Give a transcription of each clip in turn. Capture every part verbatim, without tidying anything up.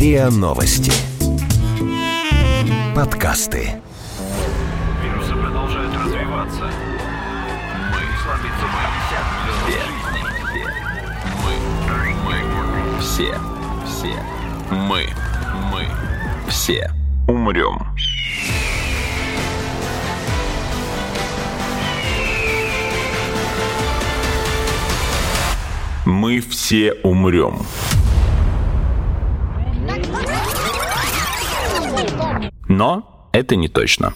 РИА Новости. Подкасты. Вирусы продолжают развиваться. Мы слабится все, все, мы, мы, все умрем. Мы все умрем. Но это не точно.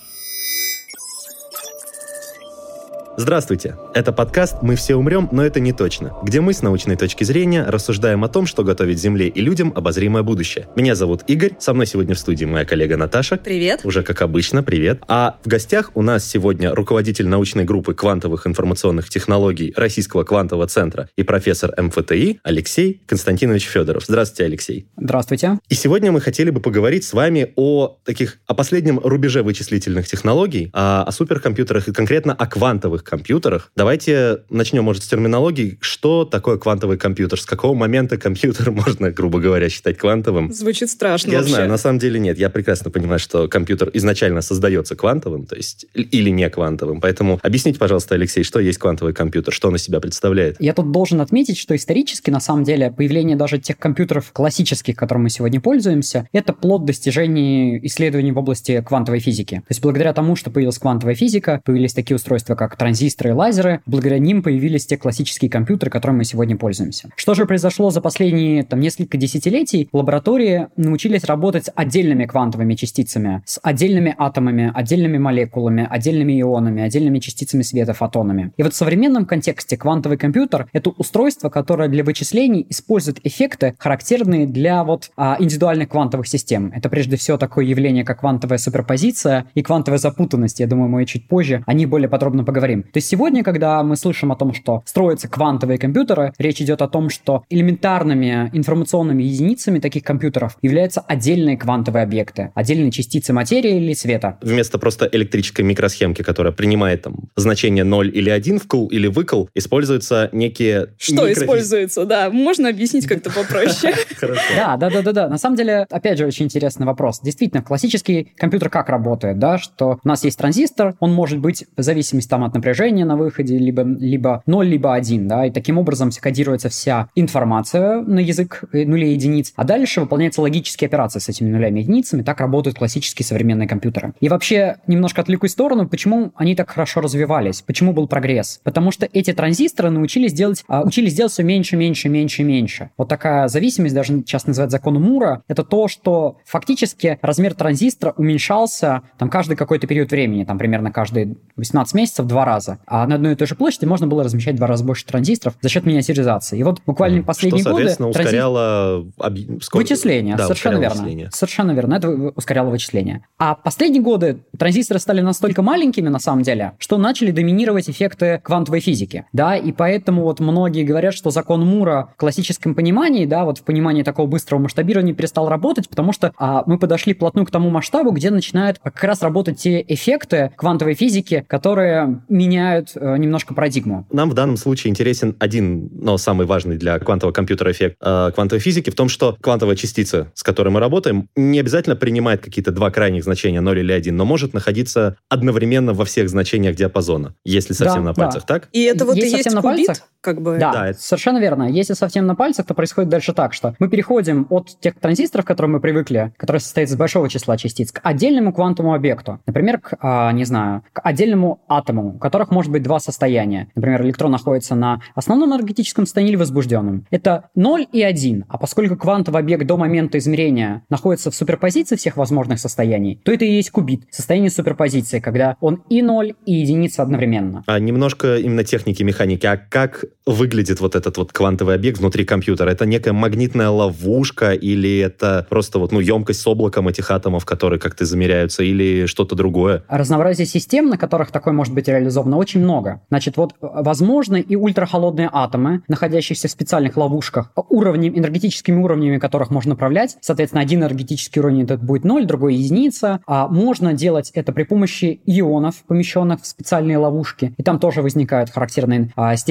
Здравствуйте! Это подкаст «Мы все умрем, но это не точно», где мы с научной точки зрения рассуждаем о том, что готовит Земле и людям обозримое будущее. Меня зовут Игорь, со мной сегодня в студии моя коллега Наташа. Привет! Уже как обычно, привет. А в гостях у нас сегодня руководитель научной группы квантовых информационных технологий Российского квантового центра и профессор эм эф тэ и Алексей Константинович Федоров. Здравствуйте, Алексей. Здравствуйте. И сегодня мы хотели бы поговорить с вами о таких, о последнем рубеже вычислительных технологий, о, о суперкомпьютерах и конкретно о квантовых компьютерах. Давайте начнем, может, с терминологии. Что такое квантовый компьютер? С какого момента компьютер можно, грубо говоря, считать квантовым? Звучит страшно Я вообще. знаю, на самом деле нет. Я прекрасно понимаю, что компьютер изначально создается квантовым, то есть или не квантовым. Поэтому объясните, пожалуйста, Алексей, что есть квантовый компьютер, что он из себя представляет? Я тут должен отметить, что исторически, на самом деле, появление даже тех компьютеров классических, которыми мы сегодня пользуемся, это плод достижений исследований в области квантовой физики. То есть благодаря тому, что появилась квантовая физика, появились такие устройства, как транзисторы, лазеры, благодаря ним появились те классические компьютеры, которыми мы сегодня пользуемся. Что же произошло за последние там, несколько десятилетий? Лаборатории научились работать с отдельными квантовыми частицами, с отдельными атомами, отдельными молекулами, отдельными ионами, отдельными частицами света, фотонами. И вот в современном контексте квантовый компьютер — это устройство, которое для вычислений использует эффекты, характерные для вот, а, индивидуальных квантовых систем. Это прежде всего такое явление, как квантовая суперпозиция и квантовая запутанность. Я думаю, мы чуть позже о них более подробно поговорим. То есть сегодня, когда мы слышим о том, что строятся квантовые компьютеры, речь идет о том, что элементарными информационными единицами таких компьютеров являются отдельные квантовые объекты, отдельные частицы материи или света. Вместо просто электрической микросхемки, которая принимает там значение ноль или один вкл или выкл, используются некие... Что микро... используется, да. Можно объяснить как-то попроще? Хорошо. Да, да, да, да, да. На самом деле, опять же, очень интересный вопрос. Действительно, классический компьютер как работает, да, что у нас есть транзистор, он может быть в зависимости там, от напряжения на выходе либо, либо ноль, либо один, да, и таким образом кодируется вся информация на язык нулей и единиц, а дальше выполняются логические операции с этими нулями и единицами, так работают классические современные компьютеры. И вообще, немножко отвлекусь в сторону, почему они так хорошо развивались, почему был прогресс? Потому что эти транзисторы научились делать, а, учились делать все меньше, меньше, меньше, меньше. Вот такая зависимость, даже часто называют законом Мура, это то, что фактически размер транзистора уменьшался там каждый какой-то период времени, там примерно каждые восемнадцать месяцев два раза. А на одной и той же площади можно было размещать в два раза больше транзисторов за счет миниатюризации. И вот буквально последние что, годы... соответственно, ускоряло... Транзи... Об... Сколько... Вычисление, да, совершенно верно. Вычисление. Совершенно верно, это ускоряло вычисление. А последние годы транзисторы стали настолько маленькими, на самом деле, что начали доминировать эффекты квантовой физики. Да, и поэтому вот многие говорят, что закон Мура в классическом понимании, да, вот в понимании такого быстрого масштабирования перестал работать, потому что а, мы подошли вплотную к тому масштабу, где начинают как раз работать те эффекты квантовой физики, которые меняют э, немножко парадигму. Нам в данном случае интересен один, но самый важный для квантового компьютера эффект э, квантовой физики в том, что квантовая частица, с которой мы работаем, не обязательно принимает какие-то два крайних значения, ноль или один, но может находиться одновременно во всех значениях диапазона, если совсем да, на пальцах, да. так? И это вот есть и есть на кубит, пальцах? как бы... Да, Да, это... совершенно верно. Если совсем на пальцах, то происходит дальше так, что мы переходим от тех транзисторов, к которым мы привыкли, которые состоят из большого числа частиц, к отдельному квантовому объекту. Например, к, а, не знаю, к отдельному атому, у которых может быть два состояния. Например, электрон находится на основном энергетическом состоянии или возбужденном. Это ноль и один. А поскольку квантовый объект до момента измерения находится в суперпозиции всех возможных состояний, то это и есть кубит, состояние суперпозиции, когда он и ноль, и единица одновременно. А немножко именно техники, механики. А как выглядит вот этот вот квантовый объект внутри компьютера? Это некая магнитная ловушка или это просто вот, ну, емкость с облаком этих атомов, которые как-то замеряются, или что-то другое? Разнообразие систем, на которых такое может быть реализовано, очень много. Значит, вот возможны и ультрахолодные атомы, находящиеся в специальных ловушках, уровнем, энергетическими уровнями которых можно управлять. Соответственно, один энергетический уровень это будет ноль, другой единица. А можно делать это при помощи ионов, помещенных в специальные ловушки. И там тоже возникают характерные а, степени свободы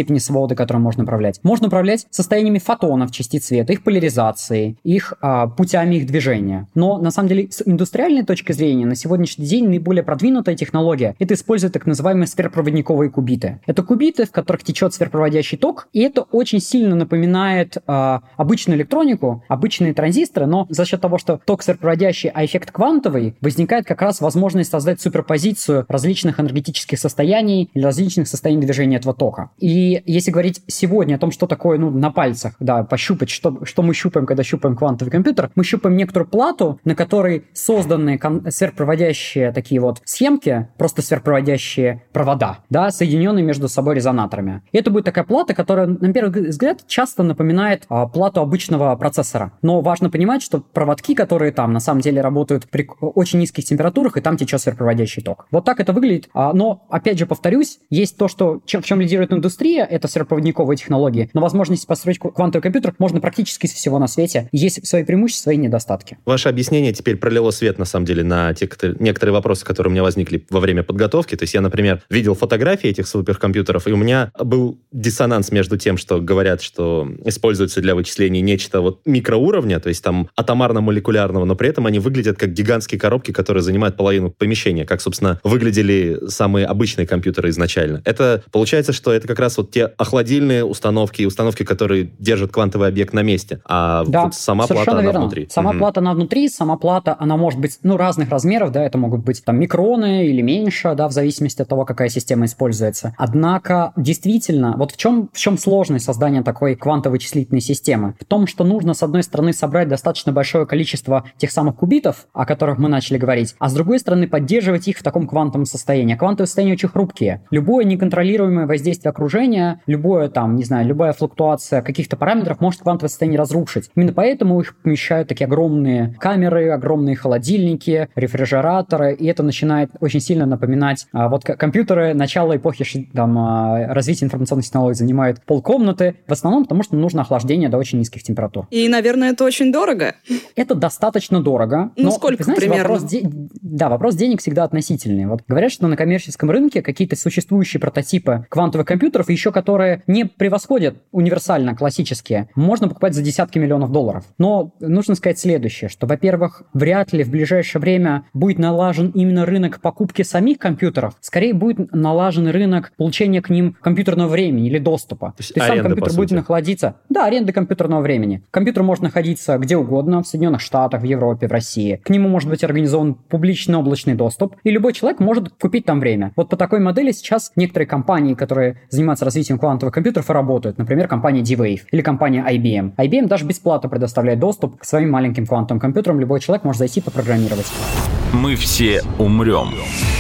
электроды, которые можно управлять. Можно управлять состояниями фотонов частиц света, их поляризацией, их а, путями их движения. Но, на самом деле, с индустриальной точки зрения, на сегодняшний день наиболее продвинутая технология – это использовать так называемые сверхпроводниковые кубиты. Это кубиты, в которых течет сверхпроводящий ток, и это очень сильно напоминает а, обычную электронику, обычные транзисторы, но за счет того, что ток сверхпроводящий, а эффект квантовый, возникает как раз возможность создать суперпозицию различных энергетических состояний или различных состояний движения этого тока. И если говорить сегодня о том, что такое, ну, на пальцах, да, пощупать, что, что мы щупаем, когда щупаем квантовый компьютер, мы щупаем некоторую плату, на которой созданы кон- сверхпроводящие такие вот схемки, просто сверхпроводящие провода, да, соединенные между собой резонаторами. И это будет такая плата, которая, на первый взгляд, часто напоминает а, плату обычного процессора. Но важно понимать, что проводки, которые там на самом деле работают при очень низких температурах, и там течет сверхпроводящий ток. Вот так это выглядит. А, но, опять же, повторюсь, есть то, что, чем, в чем лидирует индустрия, это сверхпроводниковые технологии, но возможность построить квантовый компьютер можно практически из всего на свете. Есть свои преимущества, свои недостатки. Ваше объяснение теперь пролило свет, на самом деле, на те, некоторые вопросы, которые у меня возникли во время подготовки. То есть я, например, видел фотографии этих суперкомпьютеров, и у меня был диссонанс между тем, что говорят, что используется для вычислений нечто вот микроуровня, то есть там атомарно-молекулярного, но при этом они выглядят как гигантские коробки, которые занимают половину помещения, как, собственно, выглядели самые обычные компьютеры изначально. Это получается, что это как раз вот те охладильные установки, установки, которые держат квантовый объект на месте, а да, вот сама плата, она верно. внутри. Сама угу. плата, она внутри, сама плата, она может быть, ну, разных размеров, да, это могут быть там микроны или меньше, да, в зависимости от того, какая система используется. Однако, действительно, вот в чем, в чем сложность создания такой квантово-вычислительной системы? В том, что нужно, с одной стороны, собрать достаточно большое количество тех самых кубитов, о которых мы начали говорить, а с другой стороны, поддерживать их в таком квантовом состоянии. А квантовые состояния очень хрупкие. Любое неконтролируемое воздействие окружения, любое там, не знаю, любая флуктуация каких-то параметров может квантовое состояние разрушить. Именно поэтому их помещают такие огромные камеры, огромные холодильники, рефрижераторы, и это начинает очень сильно напоминать а, вот компьютеры начала эпохи там, а, развития информационных технологий занимают полкомнаты, в основном потому, что нужно охлаждение до очень низких температур. И, наверное, это очень дорого. Это достаточно дорого. Ну, но, сколько знаете, примерно? Вопрос де... Да, вопрос денег всегда относительный. Вот говорят, что на коммерческом рынке какие-то существующие прототипы квантовых компьютеров, еще которые не превосходят универсально классические, можно покупать за десятки миллионов долларов. Но нужно сказать следующее, что, во-первых, вряд ли в ближайшее время будет налажен именно рынок покупки самих компьютеров. Скорее будет налажен рынок получения к ним компьютерного времени или доступа. То есть, То есть сам компьютер будет находиться... Да, аренда компьютерного времени. Компьютер может находиться где угодно, в Соединенных Штатах, в Европе, в России. К нему может быть организован публичный облачный доступ, и любой человек может купить там время. Вот по такой модели сейчас некоторые компании, которые занимаются развитием квантовых компьютеров, и работают. Например, компания D-Wave или компания ай би эм. ай би эм даже бесплатно предоставляет доступ к своим маленьким квантовым компьютерам. Любой человек может зайти и попрограммировать. Мы все умрем.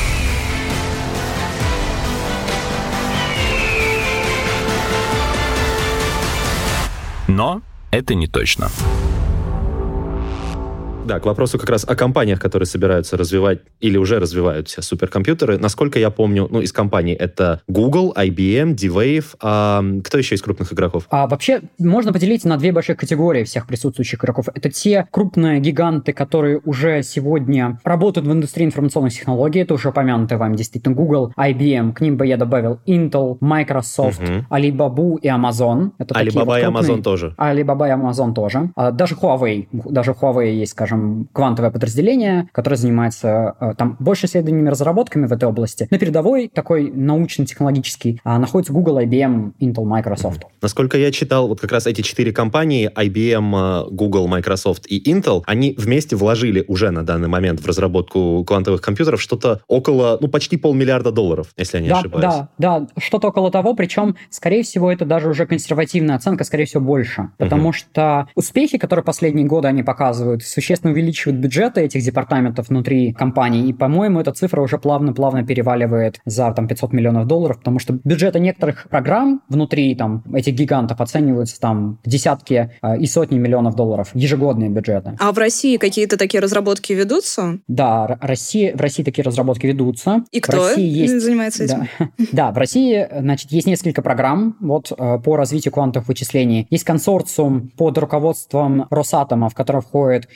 Но это не точно. Да, к вопросу как раз о компаниях, которые собираются развивать или уже развивают все суперкомпьютеры. Насколько я помню, ну, из компаний это Google, ай би эм, D-Wave. А кто еще из крупных игроков? А вообще можно поделить на две больших категории всех присутствующих игроков. Это те крупные гиганты, которые уже сегодня работают в индустрии информационных технологий. Это уже упомянутые вами действительно Google, ай би эм. К ним бы я добавил Intel, Microsoft, угу. Alibaba и Amazon. Это Alibaba вот и Amazon тоже. Alibaba и Amazon тоже. А даже Huawei. Даже Huawei есть, скажем, квантовое подразделение, которое занимается там больше исследованиями и разработками в этой области. На передовой, такой научно-технологический, находится Google, ай би эм, Intel, Microsoft. Насколько я читал, вот как раз эти четыре компании, ай би эм, Google, Microsoft и Intel, они вместе вложили уже на данный момент в разработку квантовых компьютеров что-то около, ну, почти полмиллиарда долларов, если я не да, ошибаюсь. Да, да, что-то около того, причем, скорее всего, это даже уже консервативная оценка, скорее всего, больше. Потому uh-huh. что успехи, которые последние годы они показывают, существенно увеличивают бюджеты этих департаментов внутри компаний, и, по-моему, эта цифра уже плавно-плавно переваливает за там пятьсот миллионов долларов, потому что бюджеты некоторых программ внутри там этих гигантов оцениваются там в десятки э, и сотни миллионов долларов, ежегодные бюджеты. А в России какие-то такие разработки ведутся? Да, Россия, в России такие разработки ведутся. И кто в России есть, занимается этим? Да, да, в России, значит, есть несколько программ вот, по развитию квантовых вычислений. Есть консорциум под руководством Росатома, в который входит их институт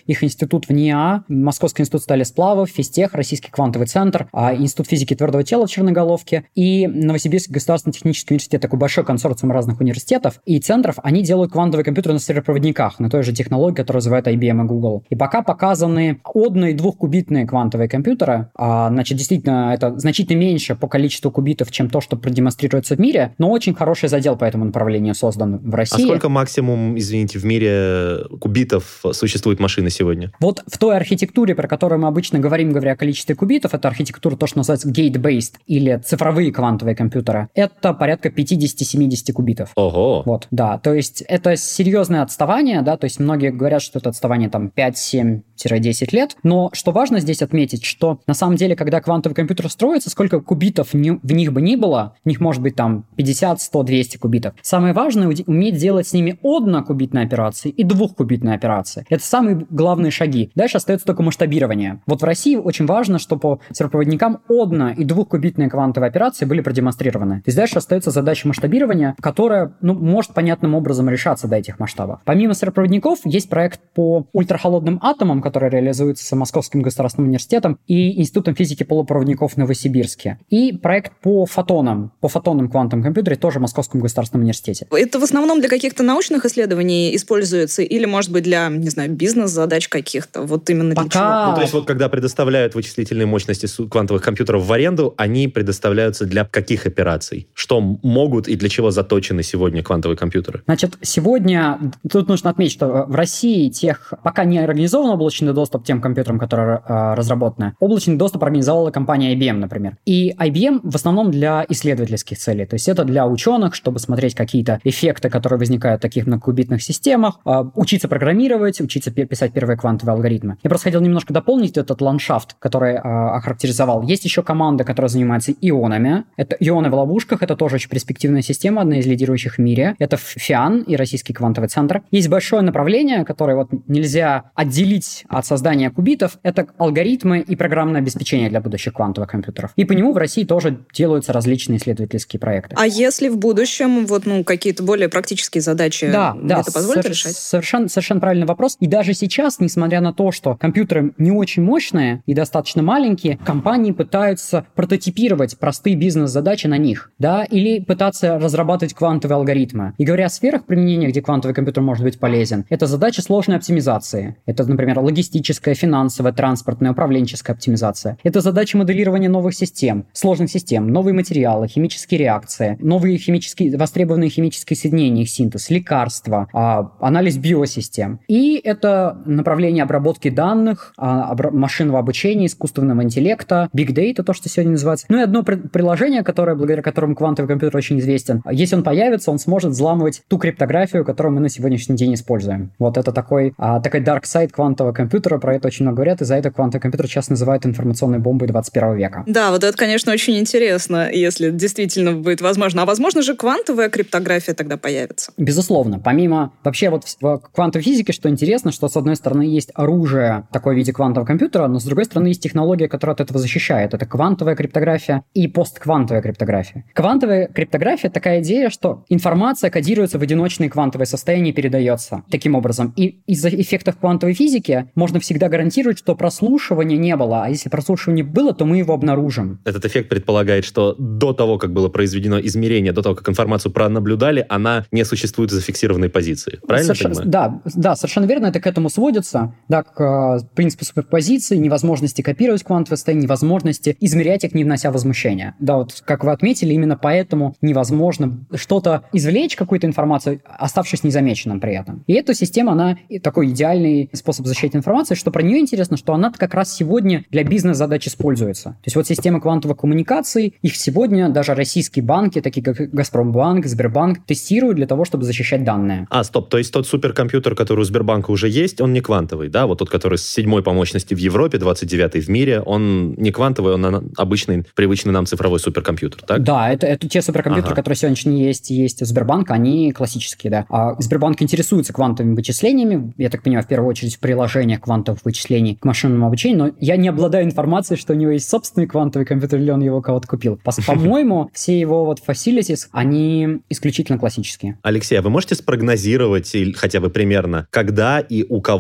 институт в НИА, Московский институт стали сплавов, Физтех, Российский квантовый центр, Институт физики твердого тела в Черноголовке и Новосибирский государственный технический университет, такой большой консорциум разных университетов и центров. Они делают квантовые компьютеры на сервопроводниках, на той же технологии, которую развивают ай би эм и Google. И пока показаны одно- и двухкубитные квантовые компьютеры, а, значит, действительно, это значительно меньше по количеству кубитов, чем то, что продемонстрируется в мире, но очень хороший задел по этому направлению создан в России. А сколько максимум, извините, в мире кубитов существует машины сегодня? Вот в той архитектуре, про которую мы обычно говорим, говоря о количестве кубитов, это архитектура, то, что называется gate-based, или цифровые квантовые компьютеры, это порядка пятьдесят-семьдесят кубитов. Ого! Вот, да, то есть это серьезное отставание, да, то есть многие говорят, что это отставание там пять-семь-десять лет, но что важно здесь отметить, что на самом деле, когда квантовый компьютер строится, сколько кубитов не, в них бы ни было, в них может быть там пятьдесят, сто, двести кубитов. Самое важное — уметь делать с ними однокубитные операции и двухкубитные операции. Это самые главные шаги. Дальше остается только масштабирование. Вот в России очень важно, что по сервопроводникам одно- и двухкубитные квантовые операции были продемонстрированы. То есть дальше остается задача масштабирования, которая, ну, может понятным образом решаться до этих масштабов. Помимо сервопроводников есть проект по ультрахолодным атомам, который реализуется Московским государственным университетом и Институтом физики полупроводников в Новосибирске. И проект по фотонам, по фотонным квантовым компьютерам тоже в Московском государственном университете. Это в основном для каких-то научных исследований используется или, может быть, для, не знаю, бизнес-задач каких-то? Вот именно для Пока... чего? Ну, то есть вот когда предоставляют вычислительные мощности квантовых компьютеров в аренду, они предоставляются для каких операций? Что могут и для чего заточены сегодня квантовые компьютеры? Значит, сегодня тут нужно отметить, что в России тех пока не организован облачный доступ к тем компьютерам, которые э, разработаны. Облачный доступ организовала компания ай би эм, например. И ай би эм в основном для исследовательских целей. То есть это для ученых, чтобы смотреть какие-то эффекты, которые возникают в таких многокубитных системах, э, учиться программировать, учиться писать первые квантовые алгоритмы. Я просто хотел немножко дополнить этот ландшафт, который э, охарактеризовал. Есть еще команда, которая занимается ионами. Это ионы в ловушках, это тоже очень перспективная система, одна из лидирующих в мире. Это ФИАН и Российский квантовый центр. Есть большое направление, которое вот нельзя отделить от создания кубитов. Это алгоритмы и программное обеспечение для будущих квантовых компьютеров. И по нему в России тоже делаются различные исследовательские проекты. А если в будущем вот, ну, какие-то более практические задачи да, да, это позволит сов- решать? Совершенно, совершенно правильный вопрос. И даже сейчас, несмотря на то, что компьютеры не очень мощные и достаточно маленькие, компании пытаются прототипировать простые бизнес-задачи на них, да, или пытаться разрабатывать квантовые алгоритмы. И говоря о сферах применения, где квантовый компьютер может быть полезен, это задача сложной оптимизации. Это, например, логистическая, финансовая, транспортная, управленческая оптимизация. Это задача моделирования новых систем, сложных систем, новые материалы, химические реакции, новые химические, востребованные химические соединения, их синтез, лекарства, а, анализ биосистем. И это направление обработки данных, а, обра- машинного обучения, искусственного интеллекта, big data, то, что сегодня называется. Ну и одно при- приложение, которое, благодаря которому квантовый компьютер очень известен. Если он появится, он сможет взламывать ту криптографию, которую мы на сегодняшний день используем. Вот это такой, а, такой dark side квантового компьютера, про это очень много говорят, и за это квантовый компьютер сейчас называют информационной бомбой двадцать первого века. Да, вот это, конечно, очень интересно, если действительно будет возможно. А возможно же квантовая криптография тогда появится? Безусловно. Помимо вообще вот в квантовой физике, что интересно, что с одной стороны есть оружие такое в виде квантового компьютера, но с другой стороны есть технология, которая от этого защищает. Это квантовая криптография и постквантовая криптография. Квантовая криптография — такая идея, что информация кодируется в одиночные квантовые состояния и передается таким образом. И из-за эффектов квантовой физики можно всегда гарантировать, что прослушивания не было, а если прослушивание было, то мы его обнаружим. Этот эффект предполагает, что до того, как было произведено измерение, до того, как информацию пронаблюдали, она не существует в зафиксированной позиции. Правильно Соверш... понимаю? Да, да, совершенно верно. Это к этому сводится, да, к э, принципу суперпозиции, невозможности копировать квантовые состояния, невозможности измерять их, не внося возмущения. Да, вот как вы отметили, именно поэтому невозможно что-то извлечь, какую-то информацию, оставшись незамеченным при этом. И эта система, она такой идеальный способ защиты информации. Что про нее интересно, что она как раз сегодня для бизнес-задач используется. То есть вот системы квантовых коммуникаций, их сегодня даже российские банки, такие как Газпромбанк, Сбербанк, тестируют для того, чтобы защищать данные. А, стоп, то есть тот суперкомпьютер, который у Сбербанка уже есть, он не квантовый, да? Вот тот, который с седьмой по мощности в Европе, двадцать девятый в мире, он не квантовый, он обычный, привычный нам цифровой суперкомпьютер, так? Да, это, это те суперкомпьютеры, Ага. которые сегодня есть, есть у Сбербанка, они классические, да. А Сбербанк интересуется квантовыми вычислениями, я так понимаю, в первую очередь в приложениях квантовых вычислений к машинному обучению, но я не обладаю информацией, что у него есть собственный квантовый компьютер, или он его кого-то купил. По-моему, все его вот facilities, они исключительно классические. Алексей, а вы можете спрогнозировать или хотя бы примерно, когда и у кого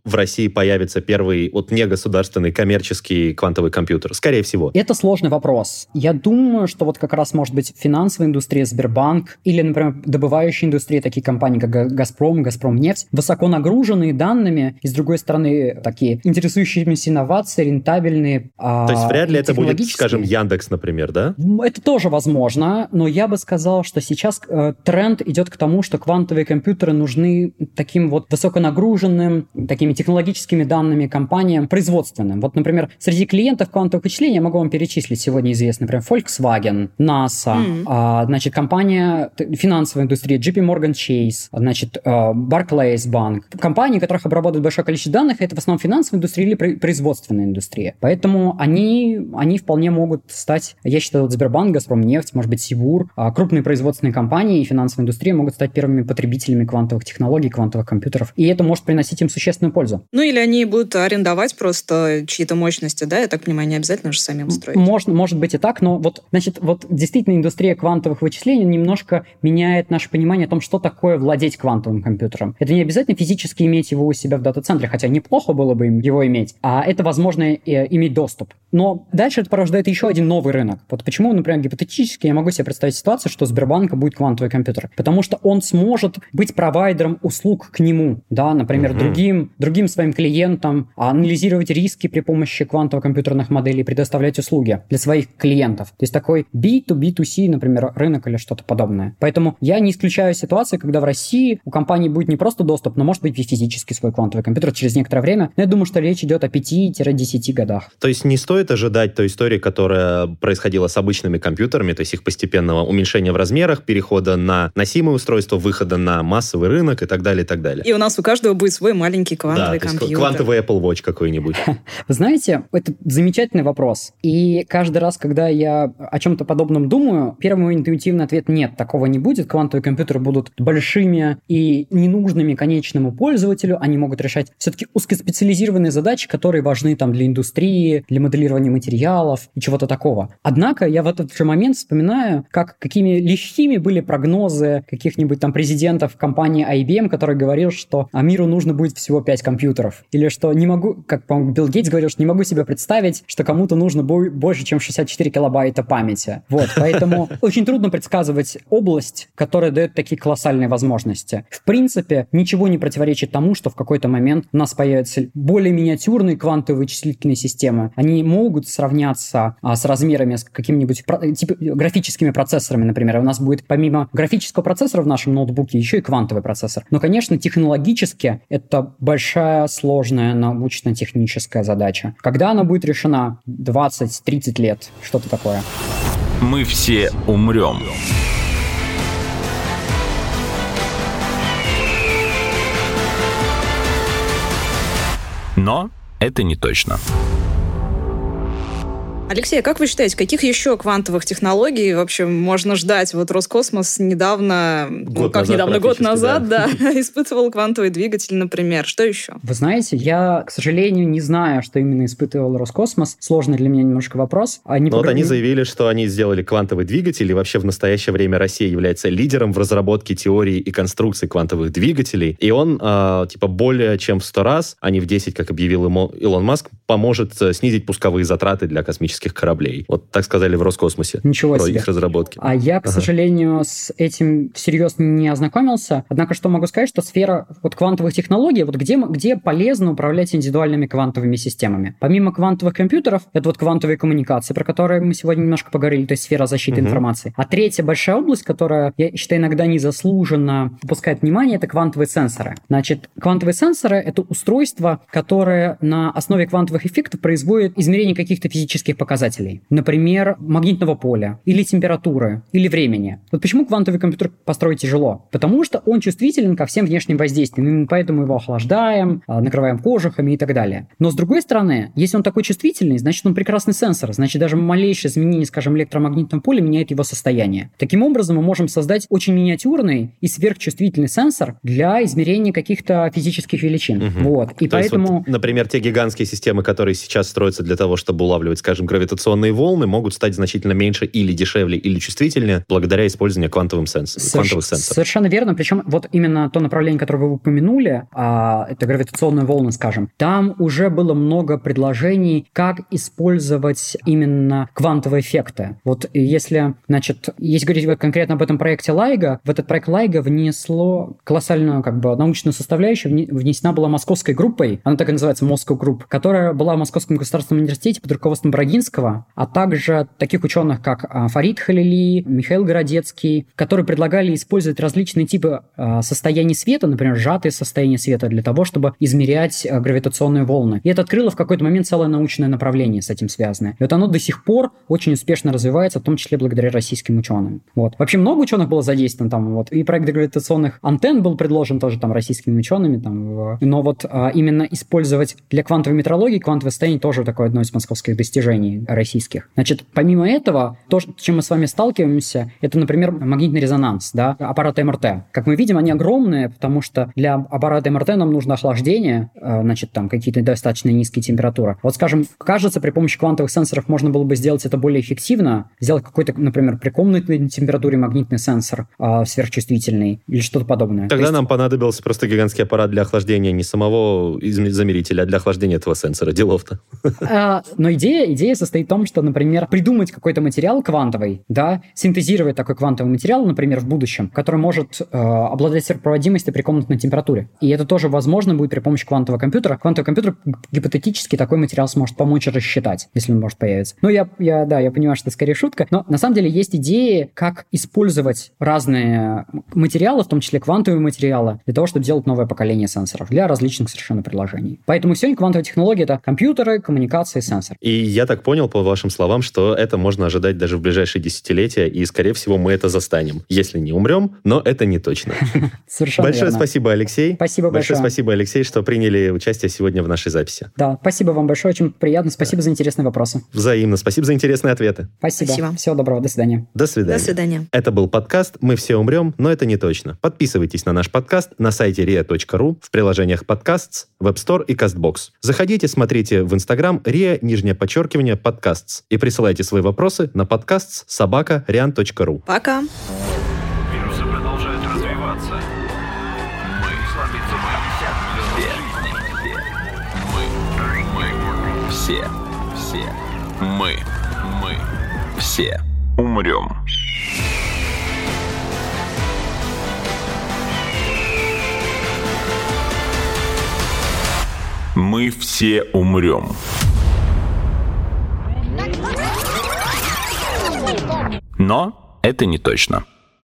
в России появится первый вот негосударственный коммерческий квантовый компьютер? Скорее всего. Это сложный вопрос. Я думаю, что вот как раз может быть финансовая индустрия, Сбербанк или, например, добывающая индустрия, такие компании, как Газпром, Газпромнефть, высоко нагруженные данными, и, с другой стороны, такие интересующиеся инновации, рентабельные, То есть вряд ли это будет, скажем, Яндекс, например, да? Это тоже возможно, но я бы сказал, что сейчас э, тренд идет к тому, что квантовые компьютеры нужны таким вот высоконагруженным, такими технологическими данными компаниям, производственным. Вот, например, среди клиентов квантовых вычислений я могу вам перечислить сегодня известные, например, Volkswagen, NASA, mm. а, значит, компания финансовой индустрии джей пи Morgan Chase, значит, Barclays Bank. Компании, у которых обрабатывают большое количество данных, это в основном финансовая индустрия или производственная индустрия. Поэтому они, они вполне могут стать, я считаю, Сбербанк, Газпромнефть, может быть, Сибур, крупные производственные компании и финансовая индустрия могут стать первыми потребителями квантовых технологий, квантовых компьютеров. И это может приносить им существенную пользу. Ну, или они будут арендовать просто чьи-то мощности, да? Я так понимаю, не обязательно же самим строить. Можно, может быть и так, но вот, значит, вот действительно индустрия квантовых вычислений немножко меняет наше понимание о том, что такое владеть квантовым компьютером. Это не обязательно физически иметь его у себя в дата-центре, хотя неплохо было бы им его иметь, а это возможно э, иметь доступ. Но дальше это порождает еще один новый рынок. Вот почему, например, гипотетически я могу себе представить ситуацию, что у Сбербанка будет квантовый компьютер. Потому что он сможет быть провайдером услуг к нему, да, например, mm-hmm. другим, другим своим клиентам, анализировать риски при помощи квантово-компьютерных моделей, предоставлять услуги для своих клиентов. То есть такой би ту би ту си, например, рынок или что-то подобное. Поэтому я не исключаю ситуацию, когда в России у компании будет не просто доступ, но может быть и физически свой квантовый компьютер через некоторое время. Но я думаю, что речь идет о пяти-десяти годах. То есть не стоит ожидать той истории, которая происходила с обычными компьютерами, то есть их постепенного уменьшения в размерах, перехода на носимые устройства, выхода на массовый рынок и так далее, и так далее. И у нас у каждого будет свой маленький квантовый да, компьютер. Квантовый Apple Watch какой-нибудь. Вы знаете, это замечательный вопрос. И каждый раз, когда я о чем-то подобном думаю, первый мой интуитивный ответ – нет, такого не будет. Квантовые компьютеры будут большими и ненужными конечному пользователю. Они могут решать все-таки узкоспециализированные задачи, которые важны там для индустрии, для моделирования материалов и чего-то такого. Однако я в этот же момент вспоминаю, как какими лихими были прогнозы каких-нибудь там президентов компании ай би эм, который говорил, что а, миру нужно будет всего пять компьютеров. Или что не могу, как, по-моему, Билл Гейтс говорил, что не могу себе представить, что кому-то нужно бо- больше, чем шестьдесят четыре килобайта памяти. Вот, поэтому очень трудно предсказывать область, которая дает такие колоссальные возможности. В принципе, ничего не противоречит тому, что в какой-то момент у нас появятся более миниатюрные квантовые вычислительные системы. Они могут сравняться а, с размерами с какими-нибудь про- типа, графическими процессорами, например. У нас будет помимо графического процессора в нашем ноутбуке еще и квантовый процессор. Но, конечно, технологически это большая, сложная научно-техническая задача. Когда она будет решена? двадцать-тридцать лет. Что-то такое. Мы все умрем. Но это не точно. Алексей, а как вы считаете, каких еще квантовых технологий вообще можно ждать? Вот Роскосмос недавно, год ну, как назад, недавно, год назад, да, да, испытывал квантовый двигатель, например. Что еще? Вы знаете, я, к сожалению, не знаю, что именно испытывал Роскосмос. Сложный для меня немножко вопрос. Они Но погр... вот они заявили, что они сделали квантовый двигатель, и вообще в настоящее время Россия является лидером в разработке теории и конструкции квантовых двигателей. И он, э, типа, более чем в сто раз, а не в десять, как объявил ему Илон Маск, поможет снизить пусковые затраты для космических кораблей. Вот так сказали в Роскосмосе. Ничего про себе. их разработки. А я, к ага. сожалению, с этим всерьез не ознакомился. Однако, что могу сказать, что сфера вот квантовых технологий, вот где, где полезно управлять индивидуальными квантовыми системами. Помимо квантовых компьютеров, это вот квантовые коммуникации, про которые мы сегодня немножко поговорили, то есть сфера защиты угу. информации. А третья большая область, которая, я считаю, иногда незаслуженно упускает внимание, это квантовые сенсоры. Значит, квантовые сенсоры — это устройства, которые на основе квантовых эффектов производят измерение каких-то физических показателей. Например, магнитного поля, или температуры, или времени. Вот почему квантовый компьютер построить тяжело? Потому что он чувствителен ко всем внешним воздействиям, и поэтому его охлаждаем, накрываем кожухами и так далее. Но с другой стороны, если он такой чувствительный, значит, он прекрасный сенсор, значит, даже малейшее изменение, скажем, электромагнитного поля меняет его состояние. Таким образом, мы можем создать очень миниатюрный и сверхчувствительный сенсор для измерения каких-то физических величин. Угу. Вот. И То поэтому... есть, вот, например, те гигантские системы, которые сейчас строятся для того, чтобы улавливать, скажем, гравитационные волны, могут стать значительно меньше или дешевле, или чувствительнее благодаря использованию квантовым сенс... Соверш... квантовых сенсоров. Совершенно верно. Причем вот именно то направление, которое вы упомянули, а, это гравитационные волны, скажем, там уже было много предложений, как использовать именно квантовые эффекты. Вот если, значит, если говорить конкретно об этом проекте LIGO, в этот проект LIGO внесло колоссальную как бы научную составляющую, внесена была московской группой, она так и называется Moscow Group, которая была в Московском государственном университете под руководством Брагинского, а также таких ученых, как Фарид Халили, Михаил Городецкий, которые предлагали использовать различные типы состояний света, например, сжатые состояния света, для того, чтобы измерять гравитационные волны. И это открыло в какой-то момент целое научное направление с этим связанное. И вот оно до сих пор очень успешно развивается, в том числе благодаря российским ученым. Вот. Вообще много ученых было задействовано там, вот, и проект гравитационных антенн был предложен тоже там российскими учеными, там, но вот а, именно использовать для квантовой метрологии квантовое состояние тоже такое одно из московских достижений российских. Значит, помимо этого, то, с чем мы с вами сталкиваемся, это, например, магнитный резонанс, да, аппараты эм эр тэ. Как мы видим, они огромные, потому что для аппарата эм эр тэ нам нужно охлаждение, значит, там какие-то достаточно низкие температуры. Вот, скажем, кажется, при помощи квантовых сенсоров можно было бы сделать это более эффективно, сделать какой-то, например, при комнатной температуре магнитный сенсор а, сверхчувствительный или что-то подобное. Тогда есть... нам понадобился просто гигантский аппарат для охлаждения не самого замерителя, а для охлаждения этого сенсора. Делов-то. А, но идея, идея состоит в том, что, например, придумать какой-то материал квантовый, да, синтезировать такой квантовый материал, например, в будущем, который может э, обладать сверхпроводимостью при комнатной температуре. И это тоже возможно будет при помощи квантового компьютера. Квантовый компьютер гипотетически такой материал сможет помочь рассчитать, если он может появиться. Ну, я, я, да, я понимаю, что это скорее шутка, но на самом деле есть идеи, как использовать разные материалы, в том числе квантовые материалы, для того, чтобы делать новое поколение сенсоров для различных совершенно приложений. Поэтому сегодня квантовая технология — это компьютеры, коммуникации, сенсоры. И я так понял по вашим словам, что это можно ожидать даже в ближайшие десятилетия, и, скорее всего, мы это застанем. Если не умрем, но это не точно. Совершенно Большое верно. спасибо, Алексей. Спасибо большое. большое. Спасибо, Алексей, что приняли участие сегодня в нашей записи. Да, спасибо вам большое, очень приятно. Спасибо за интересные вопросы. Взаимно. Спасибо за интересные ответы. Спасибо. Спасибо. Всего доброго. До свидания. До свидания. До свидания. Это был подкаст «Мы все умрем, но это не точно». Подписывайтесь на наш подкаст на сайте риа точка ру, в приложениях Podcasts, Web Store и CastBox. Заходите, смотрите в Instagram риа, нижнее подчеркивание, Podcasts и присылайте свои вопросы на podcasts собака риан точка ру. Пока. Вирусы продолжают развиваться. Мы Мы, мы, все, все, мы, мы, все умрем. Мы все умрем. Но это не точно.